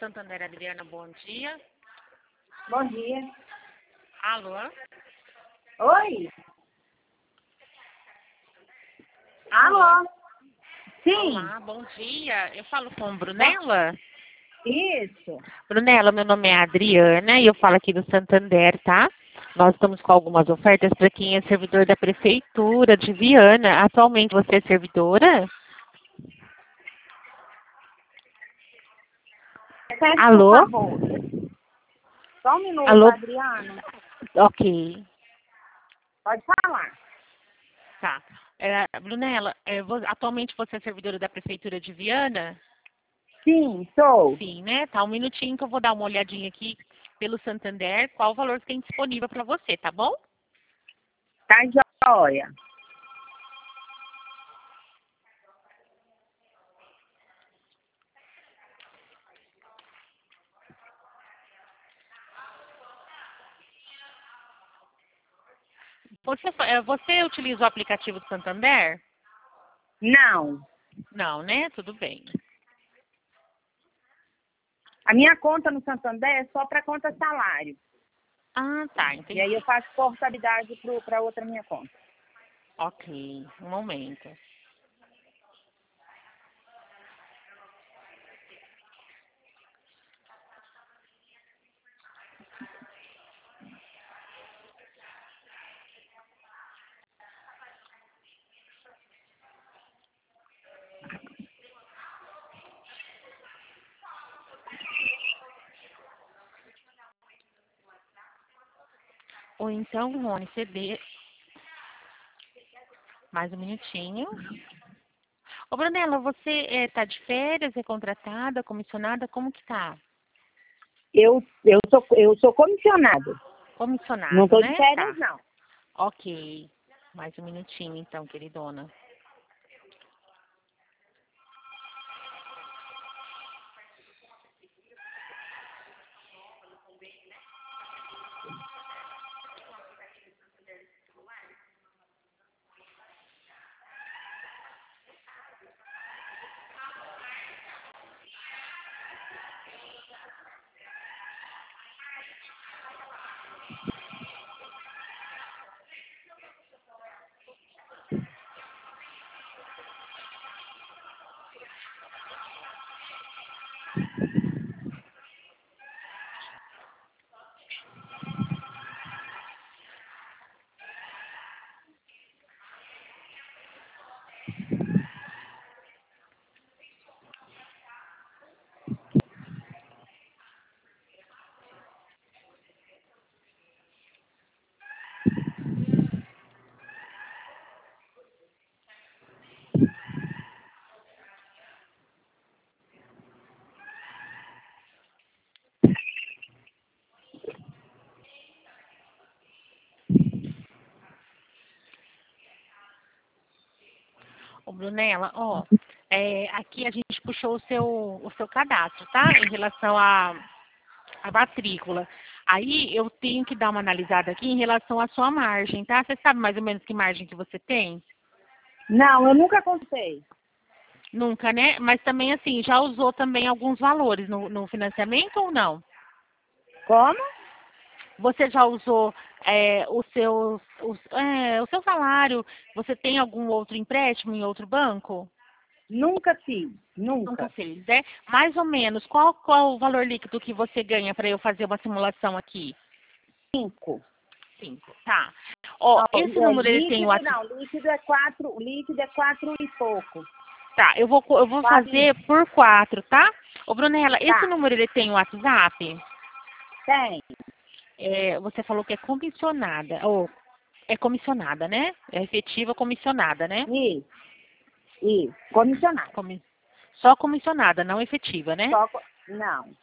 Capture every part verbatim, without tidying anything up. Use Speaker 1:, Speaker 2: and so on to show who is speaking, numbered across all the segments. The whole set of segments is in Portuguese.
Speaker 1: Santander, Adriana, bom dia.
Speaker 2: Bom dia.
Speaker 1: Alô?
Speaker 2: Oi?
Speaker 1: Alô?
Speaker 2: Alô? Sim.
Speaker 1: Olá, bom dia. Eu falo com Brunella?
Speaker 2: Isso.
Speaker 1: Brunella, meu nome é Adriana e eu falo aqui do Santander, tá? Nós estamos com algumas ofertas para quem é servidor da Prefeitura de Viana. Atualmente você é servidora?
Speaker 2: Repete,
Speaker 1: Alô?
Speaker 2: por favor. Só um minuto,
Speaker 1: Alô?
Speaker 2: Adriana.
Speaker 1: Ok,
Speaker 2: Pode falar.
Speaker 1: tá. É, Brunella, é, vo- atualmente você é servidora da Prefeitura de Viana?
Speaker 2: Sim, sou.
Speaker 1: Sim, né? Tá um minutinho que eu vou dar uma olhadinha aqui pelo Santander, qual o valor que tem disponível para você, tá bom?
Speaker 2: Tá joia.
Speaker 1: Você, fa- eh, você utiliza o aplicativo do Santander?
Speaker 2: Não.
Speaker 1: Não, né? Tudo bem.
Speaker 2: A minha conta no Santander é só para conta salário.
Speaker 1: Ah, tá,
Speaker 2: E aí
Speaker 1: entendi.
Speaker 2: eu faço portabilidade para outra minha conta.
Speaker 1: Ok, um momento. Ou então, Rony, C D. Mais um minutinho. Ô, Brunella, você está de férias, é contratada, comissionada? Como que tá?
Speaker 2: Eu, eu, sou, eu sou comissionado. Não
Speaker 1: Comissionado,
Speaker 2: estou de
Speaker 1: né?
Speaker 2: férias,
Speaker 1: Tá.
Speaker 2: não.
Speaker 1: Ok. Mais um minutinho, então, queridona. Ô, Brunella, ó, é, aqui a gente puxou o seu, o seu cadastro, tá? Em relação à à matrícula. Aí eu tenho que dar uma analisada aqui em relação à sua margem, tá? Você sabe mais ou menos que margem que você tem?
Speaker 2: Não, eu nunca contei.
Speaker 1: Nunca, né? Mas também, assim, já usou também alguns valores no, no financiamento ou não?
Speaker 2: Como?
Speaker 1: Você já usou é, o, seu, o, é, o seu salário? Você tem algum outro empréstimo em outro banco?
Speaker 2: Nunca fiz.
Speaker 1: Nunca
Speaker 2: Nunca.
Speaker 1: fez, né? Mais ou menos, qual, qual o valor líquido que você ganha para eu fazer uma simulação aqui?
Speaker 2: Cinco.
Speaker 1: Cinco, tá. Ó,
Speaker 2: Não,
Speaker 1: esse
Speaker 2: é,
Speaker 1: número ele tem o
Speaker 2: líquido
Speaker 1: WhatsApp.
Speaker 2: não. Líquido é quatro. Líquido é quatro e pouco.
Speaker 1: Tá, eu vou, co- eu vou
Speaker 2: Quatro e...
Speaker 1: fazer por quatro, tá? Ô, Brunella, esse
Speaker 2: Tá.
Speaker 1: número ele tem o WhatsApp?
Speaker 2: Tem.
Speaker 1: É, você falou que é comissionada, ou é comissionada, né? É efetiva comissionada, né?
Speaker 2: Isso. Isso. Comissionado.
Speaker 1: Comi- Só comissionada, não efetiva, né?
Speaker 2: Só... co- Não.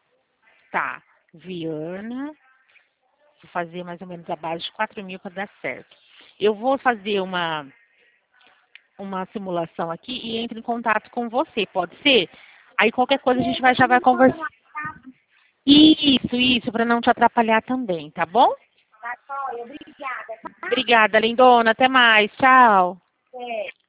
Speaker 1: Tá. Viana, vou fazer mais ou menos a base de quatro mil para dar certo. Eu vou fazer uma, uma simulação aqui e entro em contato com você, pode ser? Aí qualquer coisa a gente vai, já vai conversar. Isso, isso, para não te atrapalhar também, tá bom?
Speaker 2: Tá, Obrigada.
Speaker 1: Obrigada, lindona. Até mais. Tchau.
Speaker 2: É.